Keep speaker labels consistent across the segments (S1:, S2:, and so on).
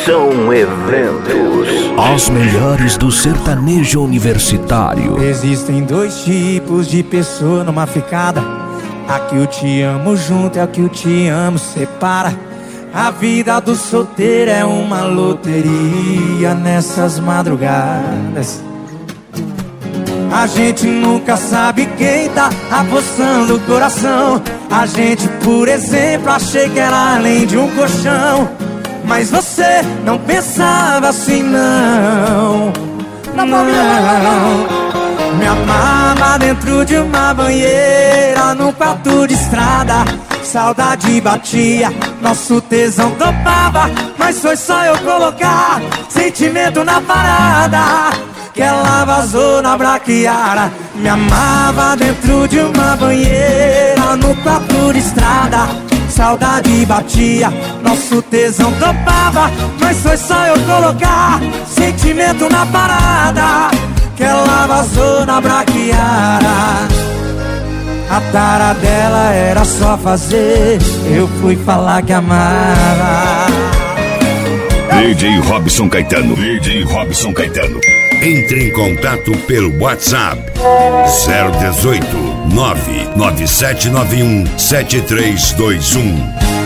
S1: Robson Eventos.
S2: As melhores do sertanejo universitário.
S3: Existem dois tipos de pessoa numa ficada. A que eu te amo junto e a que eu te amo separa. A vida do solteiro é uma loteria nessas madrugadas. A gente nunca sabe quem tá apostando o coração. A gente, por exemplo, achei que era além de um colchão. Mas você não pensava assim, não. Não. Me amava dentro de uma banheira, num quarto de estrada. Saudade batia, nosso tesão topava. Mas foi só eu colocar sentimento na parada que ela vazou na braquiara. Me amava dentro de uma banheira, no quarto de estrada. Saudade batia, nosso tesão topava. Mas foi só eu colocar sentimento na parada que ela vazou na braquiara. A tara dela era só fazer, eu fui falar que amava.
S4: DJ Robson Caetano. DJ Robson Caetano.
S5: Entre em contato pelo WhatsApp 018 99791 7321.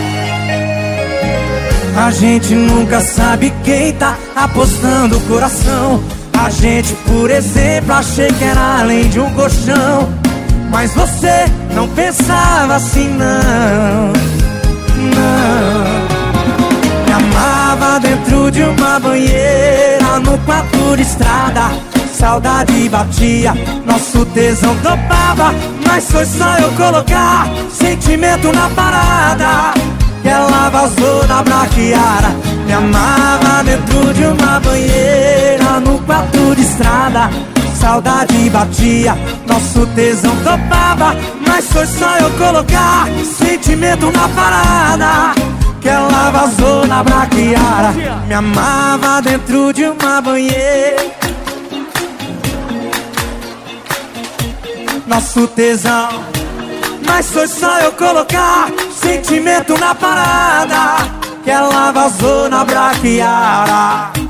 S3: A gente nunca sabe quem tá apostando o coração. A gente, por exemplo, achei que era além de um colchão. Mas você não pensava assim, não. Não. Me amava dentro de uma banheira, no quarto de estrada. Saudade batia, nosso tesão topava. Mas foi só eu colocar sentimento na parada que ela vazou na braquiara. Me amava dentro de uma banheira, no quarto de estrada. Saudade batia, nosso tesão topava. Mas foi só eu colocar sentimento na parada que ela vazou na braquiara. Me amava dentro de uma banheira, nosso tesão. Mas foi só eu colocar sentimento na parada que ela vazou na braquiara.